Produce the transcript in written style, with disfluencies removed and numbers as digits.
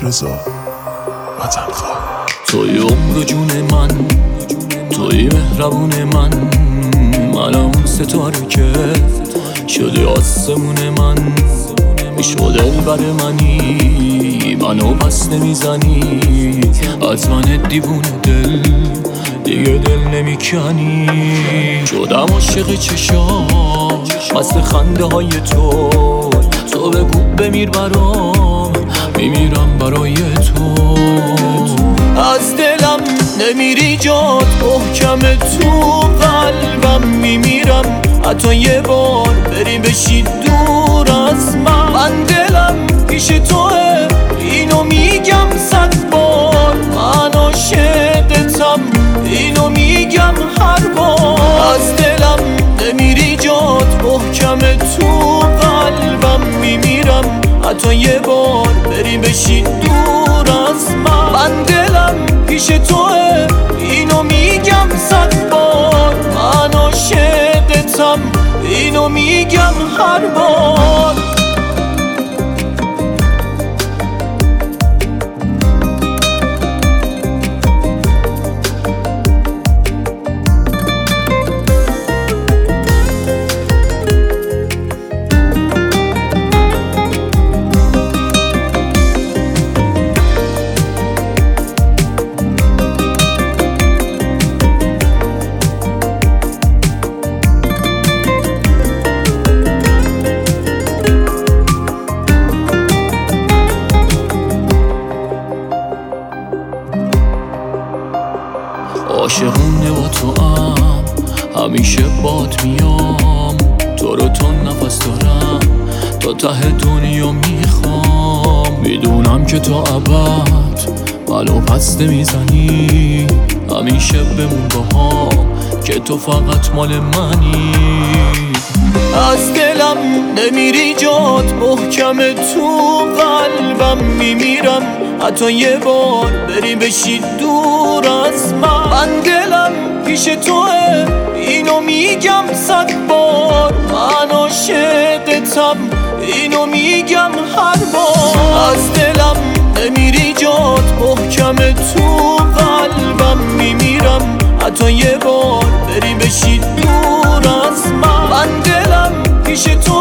رضا وطنخواه. توی عمر جون من، توی مهربون من اون ستاره که شدی آسمون من، شد دلبر منی، منو پس نمیزنی، از من دیوونه دل دیگه دل نمیکنی. شدم عاشق چشات، مست خنده های تو بگو بمیر برام، میمیرم برای تو. از دلم نمیری جات محکم، تو قلبم میمیرم حتی یه بار بری بشی دور از من دلم پیش توه، اینو میگم 100 بار، من عاشقتم اینو میگم هر بار. از دلم نمیری جات محکم، تو قلبم میمیرم حتی یه بار بری بشی دور از من دلم پیش توه، اینو میگم 100 بار، من عاشقتم اینو میگم هر بار. عاشقونه با تو همیشه بات میام، تو رو تا نفس دارم، تا ته دنیا میخوام. میدونم که تا ابد منو پس نمیزنی، همیشه بمون با هم که تو فقط مال منی. از دلم نمیری جات محکم، تو قلبم میمیرم حتی یه بار بری بشی دور از من دلم پیش توه، اینو میگم 100 بار، من عاشقتم اینو میگم هر بار. از دلم نمیری جات محکم، تو قلبم میمیرم حتی یه بار بری بشی دور از من دلم پیش تو